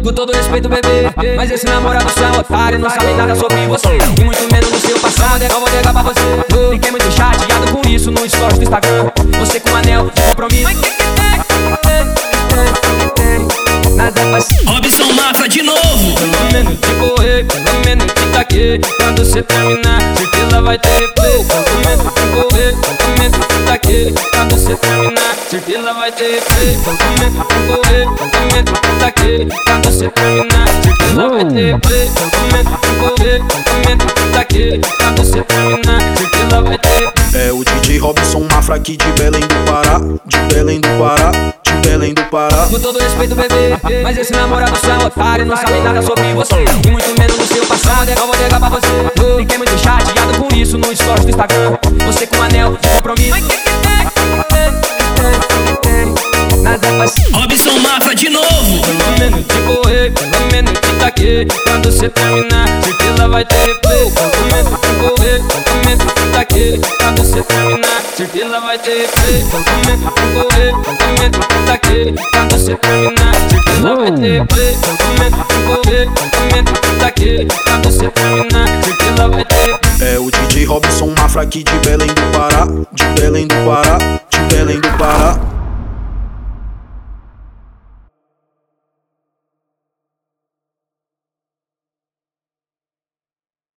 Com todo respeito, bebê, mas esse namorado seu é um otário, não sabe nada sobre você e muito menos do seu passado. Não vou negar pra você. Fiquei muito chateado com isso no stories do Instagram. Você com um anel de compromisso. Nada vai ser. Robson Mafra de novo. Pelo menos de correr, pelo menos de tá aqui. Quando você terminar, certeza vai ter replay. Pelo menos de correr, pelo menos de tá aqui. Quando você terminar, certeza vai ter replay. Pelo menos de correr, pelo menos de tá aqui. Quando você terminar, certeza vai ter replay. Pelo menos de correr, pelo menos de tá aqui. Quando você terminar, certeza vai ter. É o DJ Robson Mafra aqui de Belém do Pará, de Belém do Pará, de Belém do Pará. Com todo respeito, bebê, mas esse namorado seu é um otário, não sabe nada sobre você e muito menos do seu passado. Não vou negar pra você. Fiquei muito chateado com isso no stories do Instagram. Você com um anel de compromisso. Nada vai ser. Robson Mafra de novo. Pelo menos de correr, pelo menos de tá aqui. Quando você terminar, certeza vai ter replay. Pelo menos de correr, pelo menos de tá aqui. Quando você terminar, certeza vai ter replay. Pelo menos de correr, pelo menos de tá aqui. Quando você terminar, certeza vai ter replay. Pelo menos de correr, pelo menos de tá aqui. Quando você terminar, certeza vai ter. É o DJ Robson Mafra aqui de Belém do Pará, de Belém do Pará, de Belém do Pará.